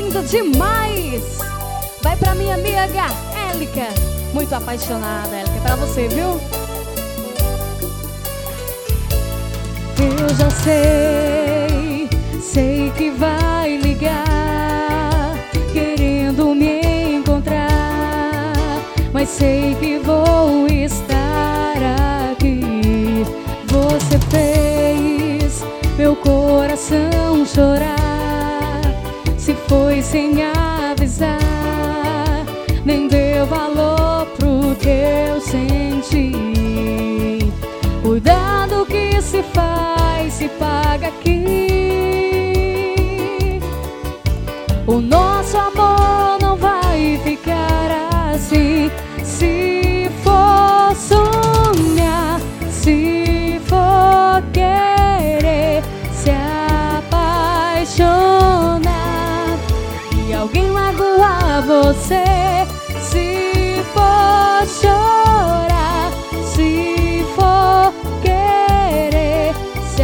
lindo demais. Vai pra minha amiga Élica, muito apaixonada. Élica, pra você, viu? Eu já sei que vai ligar, querendo me encontrar, mas sei que vou estar aqui. Você fez meu coração chorar, se foi sem avisar, nem deu valor pro que eu senti. Cuidado que se faz, se paga aqui. O nosso amor não vai ficar assim. Se for sonhar, se for querer se apaixonar e alguém magoar você, se for chorar, se for querer se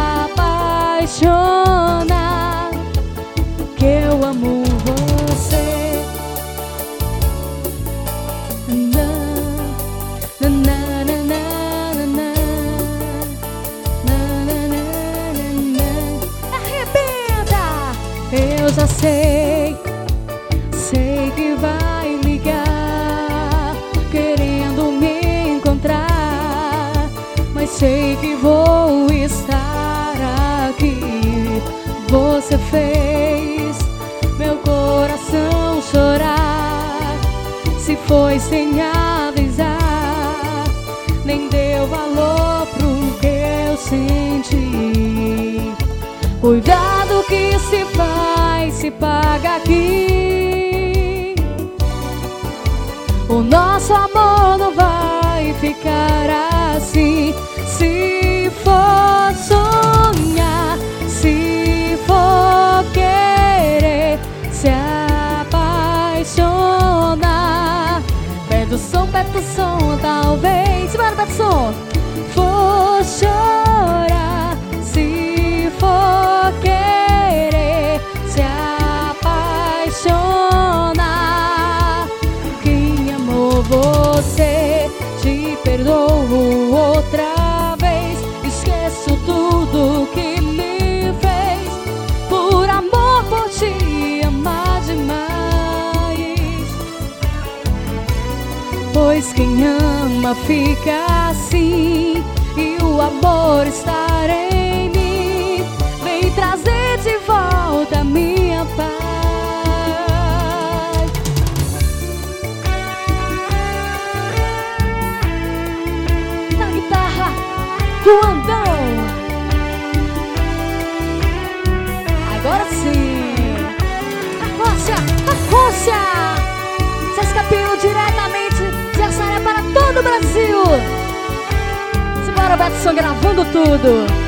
apaixonar, que eu amo você. Na, na, na, na, na, na, na, na, na. Arrebenta! Eu já sei que vai ligar, querendo me encontrar, mas sei que vou estar aqui. Você fez meu coração chorar, se foi sem avisar, nem deu valor pro que eu senti. Cuidado que se faz, se paga aqui. O nosso amor não vai ficar assim. Se for sonhar, se for querer se apaixonar, pede o som, talvez. Bora, pede o som. For chorar, se for querer se apaixonar, quem amou você te perdoo outra vez. Esqueço tudo que me fez, por amor, por te amar demais. Pois quem ama fica assim, e o amor está em mim. Vem trazer de volta a minha paz. Na guitarra, Ruandão. Agora sim. A Rússia. Sesca Pinho diretamente de Assaré para todo o Brasil. Simbora, Betson, gravando tudo.